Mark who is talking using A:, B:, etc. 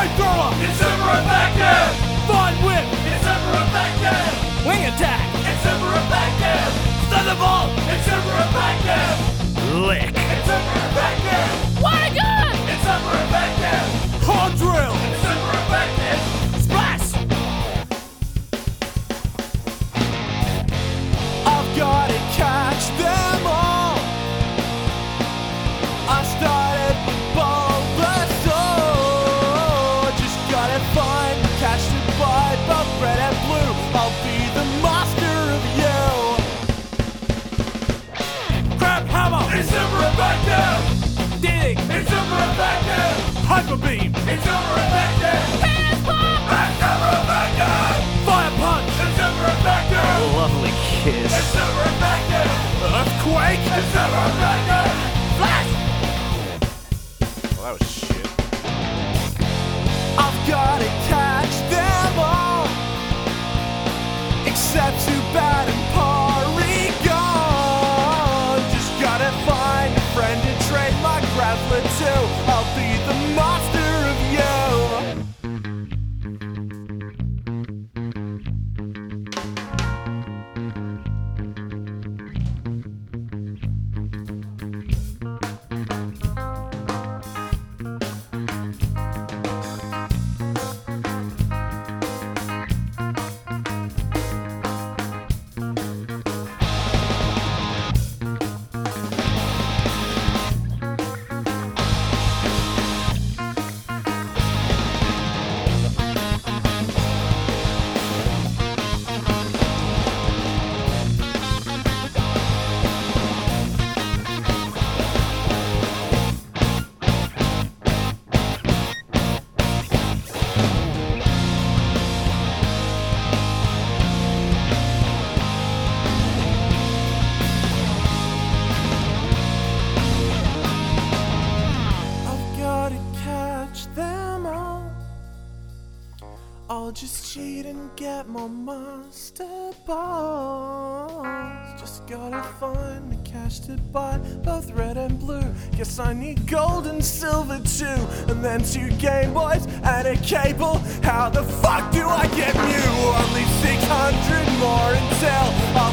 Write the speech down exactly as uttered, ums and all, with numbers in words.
A: Flamethrower!
B: It's super effective!
A: Vine Whip!
B: It's super effective!
A: Wing Attack!
B: It's super effective!
A: Thunderbolt!
B: It's super effective!
A: Lick!
B: It's super effective!
C: What a gun!
B: It's super effective!
A: Hard Drill!
B: It's super effective!
A: Splash! I've gotta catch them all. I started with Bulbasaur. Just gotta find, catch the bite, both red and blue. I'll be the master of you. Crab Hammer!
B: It's super effective!
A: Dig!
B: It's super effective!
A: Hyper Beam!
B: It's super effective!
C: Hands pop!
B: It's super effective!
A: Fire Punch!
B: It's super effective!
A: Lovely kiss.
B: It's super effective!
A: Earthquake!
B: It's super effective!
A: Flash!
D: Well, that was shit.
A: I've gotta catch them all, except Zubat and Porygon. Just gotta find a friend and trade my Graveler too. I'll be the master of you. I'll just cheat and get more monster balls. Just gotta find the cash to buy both red and blue. Guess I need gold and silver too, and then two Game Boys and a cable. How the fuck do I get new? Only six hundred more until I'll